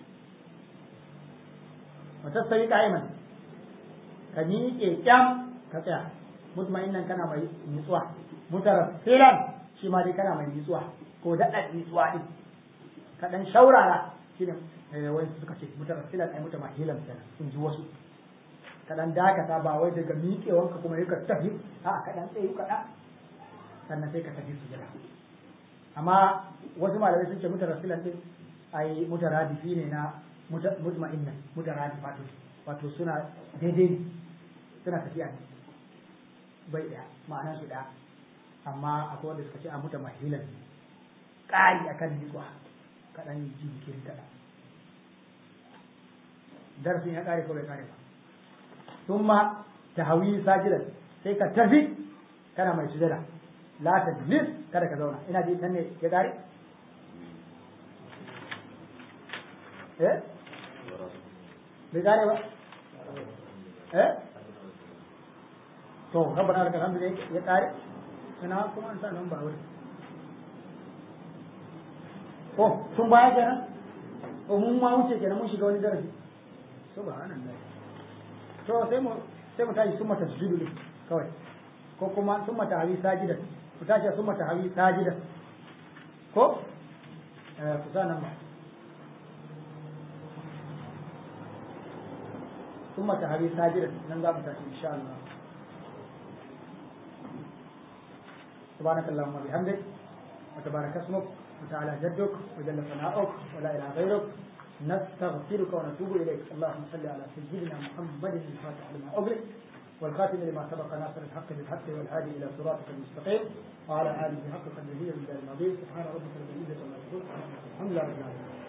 وتستوي قائما كميكي كام كتيا مطمئنا كان مي نسوا مترسلا shi ma dai kana mai nitsuwa ko daɗa nitsuwa ɗin kaɗan shaurara shi ne wani suka ce mutarassilan ai mutu mahilan kenan in ji wasu kaɗan dakata ba wai daga miƙewanka kuma ka tafi a kaɗan tsayu kaɗa sannan sai ka tafi su jira amma wasu malamai sun ce mutarassilan ɗin ai mutaradifi ne na mutma'innan mutaradifatun wato suna daidai suna tafiya ne bai ɗaya ma'anar su ɗaya amma akwai wanda suka ce a muta mahilan ƙari a kan nitsuwa kaɗan jikin kaɗan darasin ya ƙare ko bai ƙare ba sun ma ta hawi sajidan sai ka tafi kana mai sujada la ta jilis kada ka zauna ina ji nan ne ya ƙare eh bai ƙare ba eh to rabbana lakal hamdu ya ƙare ina kuma an sa nan ba wuri oh tun baya kenan oh mun ma wuce kenan mun shiga wani darasi subhanallah to sai mu sai mu tashi summa tasjudu ne kawai ko kuma summa tahwi sajida ku tashi summa tahwi sajida ko eh ku sa nan ba summa tahwi sajida nan za mu tashi insha Allah سبحانك اللهم وبحمدك وتبارك اسمك وتعالى جدك وجل ثناؤك ولا اله غيرك نستغفرك ونتوب اليك. اللهم صل على سيدنا محمد الفاتح لما اغلق والخاتم لما سبق ناصر الحق بالحق والهادي الى صراطك المستقيم وعلى اله حق قدره ومقداره العظيم. سبحان ربك رب العزه عما يصفون الحمد لله رب العالمين.